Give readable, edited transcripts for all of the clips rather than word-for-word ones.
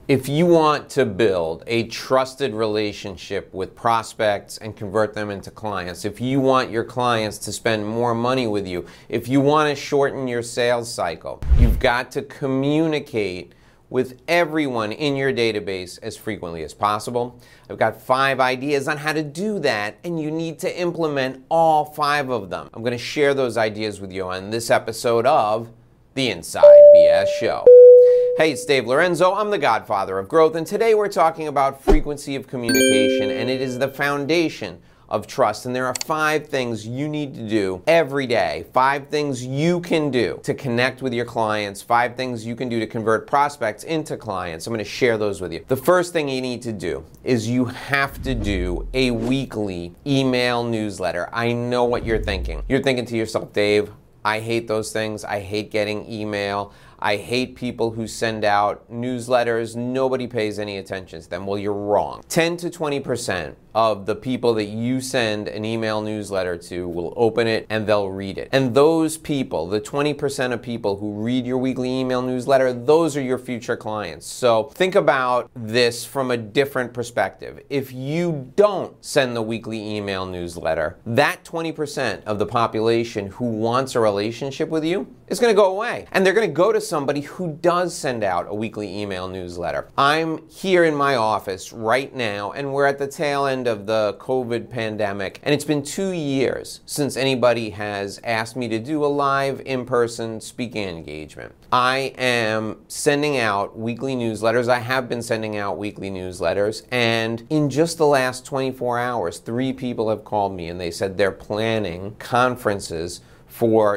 If you want to build a trusted relationship with prospects and convert them into clients, if you want your clients to spend more money with you, if you want to shorten your sales cycle, you've got to communicate with everyone in your database as frequently as possible. I've got 5 ideas on how to do that, and you need to implement all 5 of them. I'm going to share those ideas with you on this episode of The Inside BS Show. Hey, it's Dave Lorenzo. I'm the Godfather of Growth, and today we're talking about frequency of communication, and it is the foundation of trust. And there are 5 things you need to do every day, 5 things you can do to connect with your clients, 5 things you can do to convert prospects into clients. I'm going to share those with you. The first thing you need to do is you have to do a weekly email newsletter. I know what you're thinking. You're thinking to yourself, Dave, I hate those things. I hate getting email. I hate people who send out newsletters. Nobody pays any attention to them. Well, you're wrong. 10 to 20% of the people that you send an email newsletter to will open it and they'll read it. And those people, the 20% of people who read your weekly email newsletter, those are your future clients. So think about this from a different perspective. If you don't send the weekly email newsletter, that 20% of the population who wants a relationship with you is going to go away. And they're going to go to somebody who does send out a weekly email newsletter. I'm here in my office right now, and we're at the tail end of the COVID pandemic, and it's been 2 years since anybody has asked me to do a live in-person speaking engagement. I am sending out weekly newsletters. I have been sending out weekly newsletters, and in just the last 24 hours, 3 people have called me and they said they're planning conferences for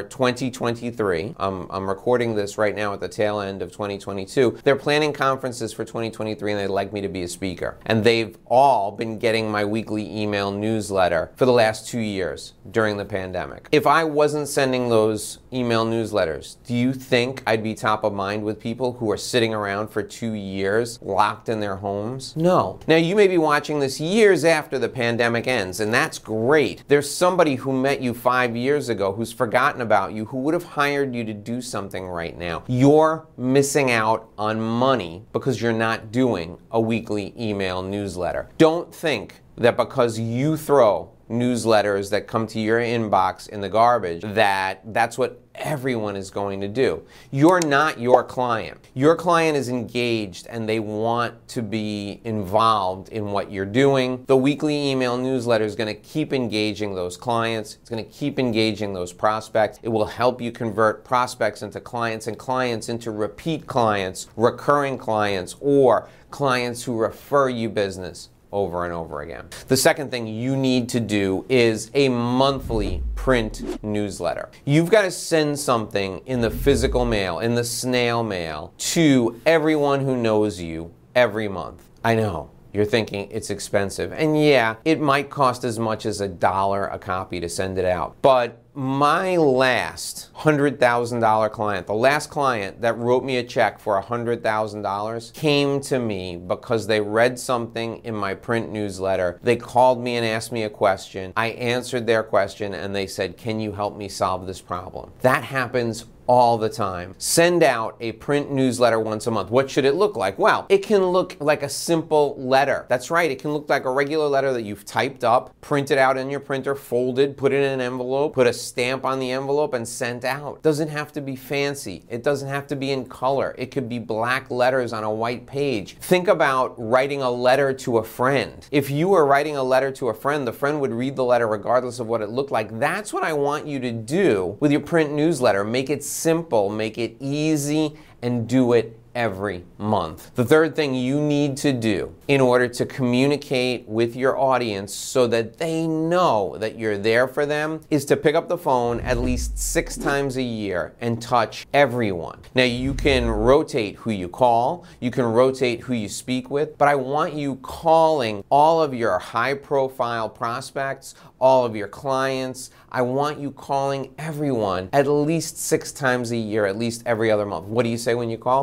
2023. I'm recording this right now at the tail end of 2022. They're planning conferences for 2023 and they'd like me to be a speaker. And they've all been getting my weekly email newsletter for the last 2 years during the pandemic. If I wasn't sending those email newsletters, do you think I'd be top of mind with people who are sitting around for 2 years locked in their homes? No. Now, you may be watching this years after the pandemic ends, and that's great. There's somebody who met you 5 years ago who's forgotten about you, who would have hired you to do something right now. You're missing out on money because you're not doing a weekly email newsletter. Don't think that because you throw newsletters that come to your inbox in the garbage, that's what everyone is going to do. You're not your client. Your client is engaged and they want to be involved in what you're doing. The weekly email newsletter is going to keep engaging those clients. It's going to keep engaging those prospects. It will help you convert prospects into clients and clients into repeat clients, recurring clients, or clients who refer you business over and over again. The second thing you need to do is a monthly print newsletter. You've got to send something in the physical mail, in the snail mail, to everyone who knows you every month. I know. You're thinking it's expensive. And yeah, it might cost as much as $1 a copy to send it out. But my last $100,000 client, the last client that wrote me a check for $100,000, came to me because they read something in my print newsletter. They called me and asked me a question. I answered their question and they said, "Can you help me solve this problem?" That happens all the time. Send out a print newsletter once a month. What should it look like? Well, it can look like a simple letter. That's right, it can look like a regular letter that you've typed up, printed out in your printer, folded, put it in an envelope, put a stamp on the envelope, and sent out. It doesn't have to be fancy. It doesn't have to be in color. It could be black letters on a white page. Think about writing a letter to a friend. If you were writing a letter to a friend, the friend would read the letter regardless of what it looked like. That's what I want you to do with your print newsletter. Make it simple, make it easy, and do it every month. The third thing you need to do in order to communicate with your audience so that they know that you're there for them is to pick up the phone at least 6 times a year and touch everyone. Now, you can rotate who you call, you can rotate who you speak with, but I want you calling all of your high-profile prospects, all of your clients. I want you calling everyone at least 6 times a year, at least every other month. What do you say when you call? "Hi, I'm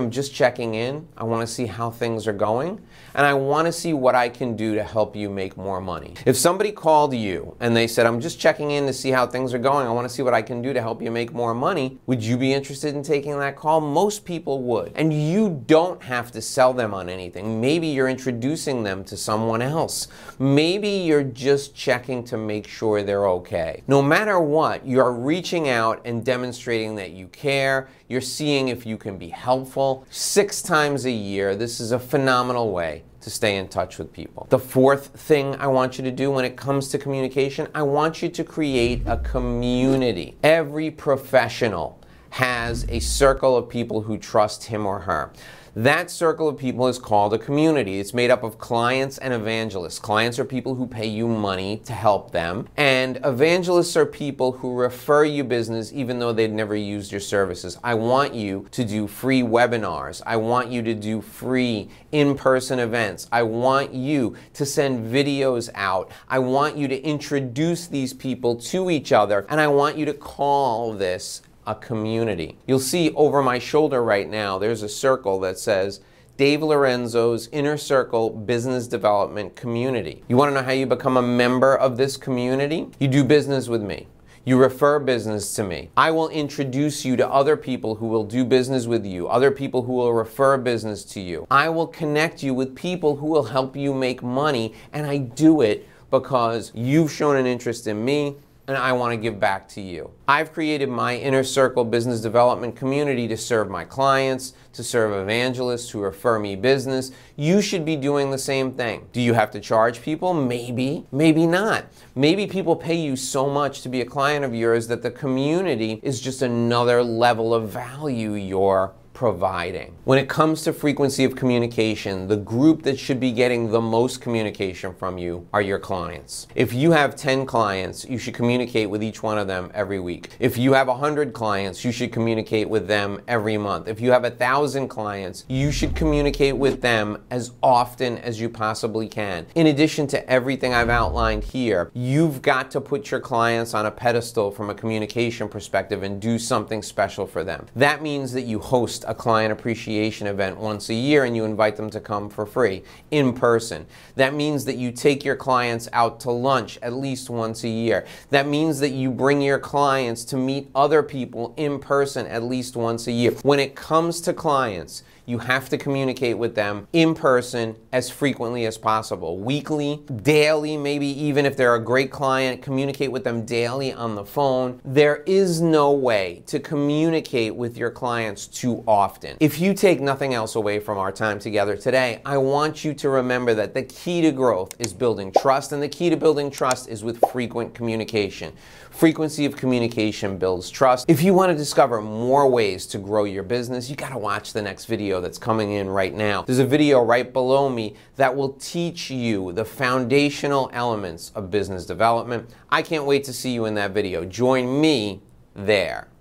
I'm just checking in. I want to see how things are going. And I want to see what I can do to help you make more money. If somebody called you and they said, I'm just checking in to see how things are going, I want to see what I can do to help you make more money, would you be interested in taking that call? Most people would. And you don't have to sell them on anything. Maybe you're introducing them to someone else. Maybe you're just checking to make sure they're okay. No matter what, you're reaching out and demonstrating that you care. You're seeing if you can be helpful. 6 times a year, this is a phenomenal way to stay in touch with people. The fourth thing I want you to do when it comes to communication, I want you to create a community. Every professional has a circle of people who trust him or her. That circle of people is called a community. It's made up of clients and evangelists. Clients are people who pay you money to help them, and evangelists are people who refer you business even though they'd never used your services. I want you to do free webinars. I want you to do free in-person events. I want you to send videos out. I want you to introduce these people to each other, and I want you to call this a community. You'll see over my shoulder right now, there's a circle that says Dave Lorenzo's Inner Circle Business Development Community. You want to know how you become a member of this community? You do business with me. You refer business to me. I will introduce you to other people who will do business with you, other people who will refer business to you. I will connect you with people who will help you make money, and I do it because you've shown an interest in me, and I want to give back to you. I've created my Inner Circle Business Development Community to serve my clients, to serve evangelists who refer me business. You should be doing the same thing. Do you have to charge people? Maybe, maybe not. Maybe people pay you so much to be a client of yours that the community is just another level of value you're providing. When it comes to frequency of communication, the group that should be getting the most communication from you are your clients. If you have 10 clients, you should communicate with each one of them every week. If you have 100 clients, you should communicate with them every month. If you have 1,000 clients, you should communicate with them as often as you possibly can. In addition to everything I've outlined here, you've got to put your clients on a pedestal from a communication perspective and do something special for them. That means that you host a client appreciation event once a year and you invite them to come for free in person. That means that you take your clients out to lunch at least once a year. That means that you bring your clients to meet other people in person at least once a year. When it comes to clients, you have to communicate with them in person as frequently as possible. Weekly, daily, maybe even if they're a great client, communicate with them daily on the phone. There is no way to communicate with your clients too often. If you take nothing else away from our time together today, I want you to remember that the key to growth is building trust, and the key to building trust is with frequent communication. Frequency of communication builds trust. If you want to discover more ways to grow your business, you got to watch the next video that's coming in right now. There's a video right below me that will teach you the foundational elements of business development. I can't wait to see you in that video. Join me there.